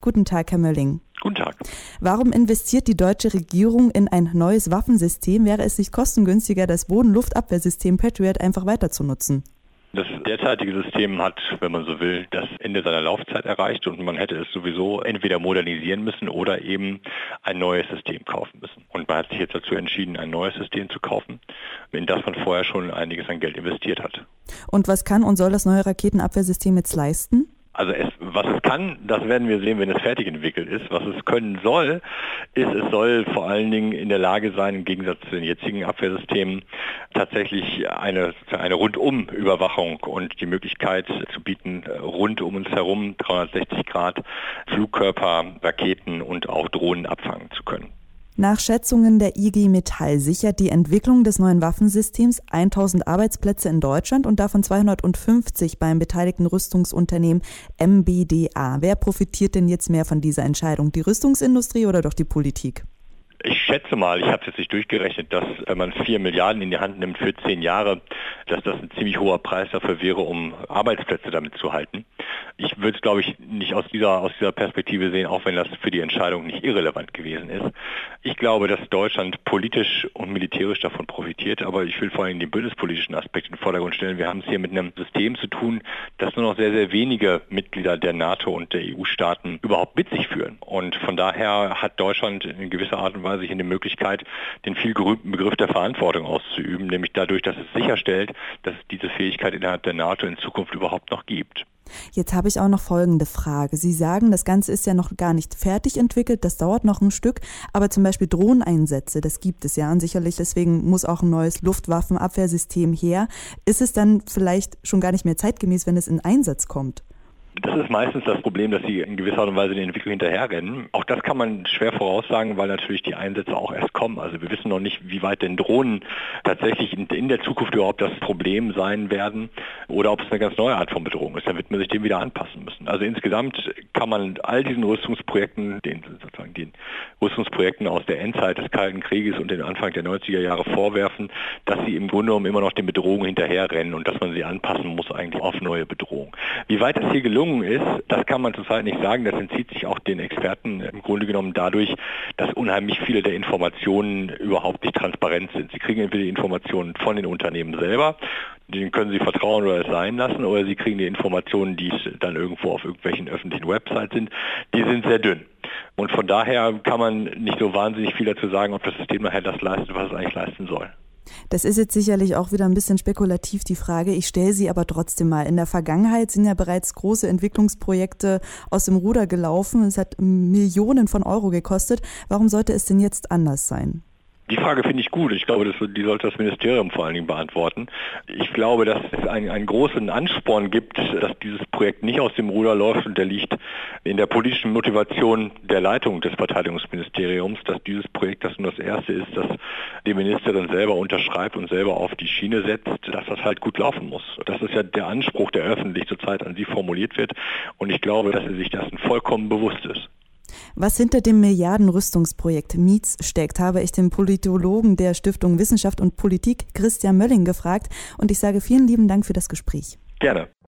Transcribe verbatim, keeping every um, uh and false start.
Guten Tag, Herr Mölling. Guten Tag. Warum investiert die deutsche Regierung in ein neues Waffensystem? Wäre es nicht kostengünstiger, das Boden-Luft-Abwehrsystem Patriot einfach weiter zu nutzen? Das derzeitige System hat, wenn man so will, das Ende seiner Laufzeit erreicht und man hätte es sowieso entweder modernisieren müssen oder eben ein neues System kaufen müssen. Und man hat sich jetzt dazu entschieden, ein neues System zu kaufen, in das man vorher schon einiges an Geld investiert hat. Und was kann und soll das neue Raketenabwehrsystem jetzt leisten? Also es, was es kann, das werden wir sehen, wenn es fertig entwickelt ist. Was es können soll, ist, es soll vor allen Dingen in der Lage sein, im Gegensatz zu den jetzigen Abwehrsystemen, tatsächlich eine, eine Rundum-Überwachung und die Möglichkeit zu bieten, rund um uns herum dreihundertsechzig Grad Flugkörper, Raketen und auch Drohnen abfangen zu können. Nach Schätzungen der I G Metall sichert die Entwicklung des neuen Waffensystems tausend Arbeitsplätze in Deutschland und davon zweihundertfünfzig beim beteiligten Rüstungsunternehmen M B D A. Wer profitiert denn jetzt mehr von dieser Entscheidung? Die Rüstungsindustrie oder doch die Politik? Ich schätze mal, ich habe es jetzt nicht durchgerechnet, dass wenn man vier Milliarden in die Hand nimmt für zehn Jahre, dass das ein ziemlich hoher Preis dafür wäre, um Arbeitsplätze damit zu halten. Ich würde es, glaube ich, nicht aus dieser, aus dieser Perspektive sehen, auch wenn das für die Entscheidung nicht irrelevant gewesen ist. Ich glaube, dass Deutschland politisch und militärisch davon profitiert, aber ich will vor allem den bündnispolitischen Aspekt in den Vordergrund stellen. Wir haben es hier mit einem System zu tun, das nur noch sehr, sehr wenige Mitglieder der NATO und der E U-Staaten überhaupt mit sich führen. Und von daher hat Deutschland in gewisser Art und Weise sich in die Möglichkeit, den viel gerühmten Begriff der Verantwortung auszuüben, nämlich dadurch, dass es sicherstellt, dass es diese Fähigkeit innerhalb der NATO in Zukunft überhaupt noch gibt. Jetzt habe ich auch noch folgende Frage. Sie sagen, das Ganze ist ja noch gar nicht fertig entwickelt, das dauert noch ein Stück, aber zum Beispiel Drohneneinsätze, das gibt es ja und sicherlich deswegen muss auch ein neues Luftwaffenabwehrsystem her. Ist es dann vielleicht schon gar nicht mehr zeitgemäß, wenn es in Einsatz kommt? Das ist meistens das Problem, dass sie in gewisser Art und Weise der Entwicklung hinterherrennen. Auch das kann man schwer voraussagen, weil natürlich die Einsätze auch erst kommen. Also wir wissen noch nicht, wie weit denn Drohnen tatsächlich in, in der Zukunft überhaupt das Problem sein werden oder ob es eine ganz neue Art von Bedrohung ist. Dann wird man sich dem wieder anpassen müssen. Also insgesamt kann man all diesen Rüstungsprojekten, den sozusagen den Rüstungsprojekten aus der Endzeit des Kalten Krieges und den Anfang der neunziger Jahre vorwerfen, dass sie im Grunde genommen immer noch den Bedrohungen hinterherrennen und dass man sie anpassen muss eigentlich auf neue Bedrohungen. Wie weit es hier gelungen ist, das kann man zurzeit nicht sagen. Das entzieht sich auch den Experten im Grunde genommen dadurch, dass unheimlich viele der Informationen überhaupt nicht transparent sind. Sie kriegen entweder die Informationen von den Unternehmen selber, denen können sie vertrauen oder es sein lassen, oder sie kriegen die Informationen, die dann irgendwo auf irgendwelchen öffentlichen Websites sind. Die sind sehr dünn. Und von daher kann man nicht so wahnsinnig viel dazu sagen, ob das System nachher das leistet, was es eigentlich leisten soll. Das ist jetzt sicherlich auch wieder ein bisschen spekulativ, die Frage. Ich stelle sie aber trotzdem mal. In der Vergangenheit sind ja bereits große Entwicklungsprojekte aus dem Ruder gelaufen. Es hat Millionen von Euro gekostet. Warum sollte es denn jetzt anders sein? Die Frage finde ich gut. Ich glaube, das, die sollte das Ministerium vor allen Dingen beantworten. Ich glaube, dass es einen, einen großen Ansporn gibt, dass dieses Projekt nicht aus dem Ruder läuft, und der liegt in der politischen Motivation der Leitung des Verteidigungsministeriums, dass dieses Projekt, das nur das erste ist, das die Ministerin selber unterschreibt und selber auf die Schiene setzt, dass das halt gut laufen muss. Das ist ja der Anspruch, der öffentlich zurzeit an sie formuliert wird, und ich glaube, dass sie sich dessen vollkommen bewusst ist. Was hinter dem Milliarden-Rüstungsprojekt M I E Z steckt, habe ich den Politologen der Stiftung Wissenschaft und Politik, Christian Mölling, gefragt. Und ich sage vielen lieben Dank für das Gespräch. Gerne.